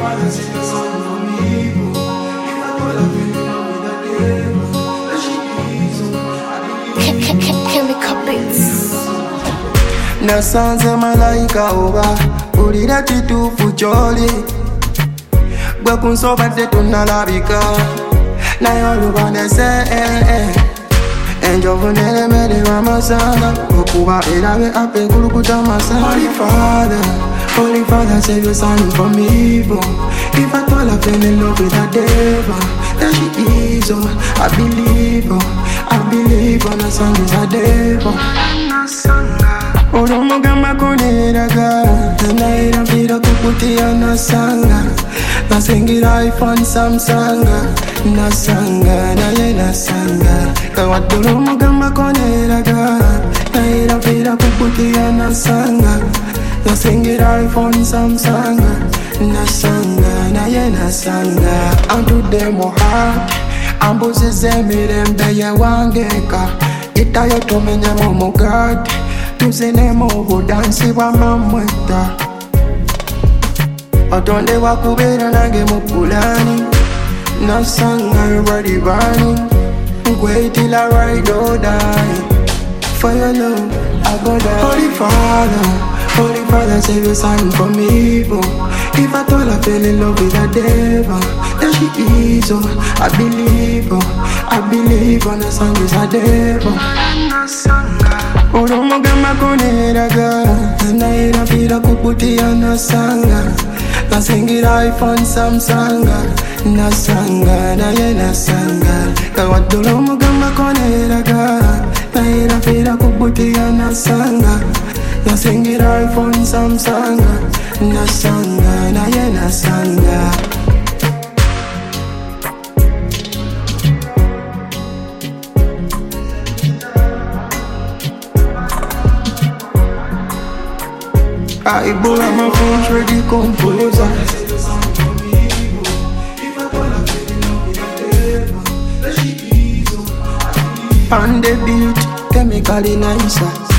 father sent his son from evil. If I told her fell in love with the devil, then she is Chemical beats. Nasanze malaika oba ulira kituufu kyoli gwe kunsobadde tunnalabika naye oluba nese enjovu neremererwa amasanga okuba erabe apa enkulukuta amasanga. Holy Father, save your son from evil. If I told her fell in love with the devil, then she is I believe on the son is a devil. Olomugamba kuneraga naira vira kukutia nasanga nasingira iPhone Samsung nasanga naye nasanga kawadolomugamba kuneraga naira vira kukutia nasanga nasingira iPhone Samsung nasanga naye nasanga antu demo heart ambuzi zemirembe yewangeka itayo tumenye mumugadi tuzinemu obudansi bwamamweta otonde wakubeera nange mu pulani nasanga bali bani nkwetila ride or die for your love I go die. Holy Father, save your son from evil. If I told her fell in love with the devil, then she is I believe on the son is a devil. Olomugamba kuneraga naira vira kukutia nasanga nasingira iPhone Samsung nasanga naye nasanga kawadolomugamba kuneraga naira vira kukutia nasanga nasingira iPhone Samsung nasanga naye nasanga. I bought my phone's ready composer. On the beat, chemically nicer.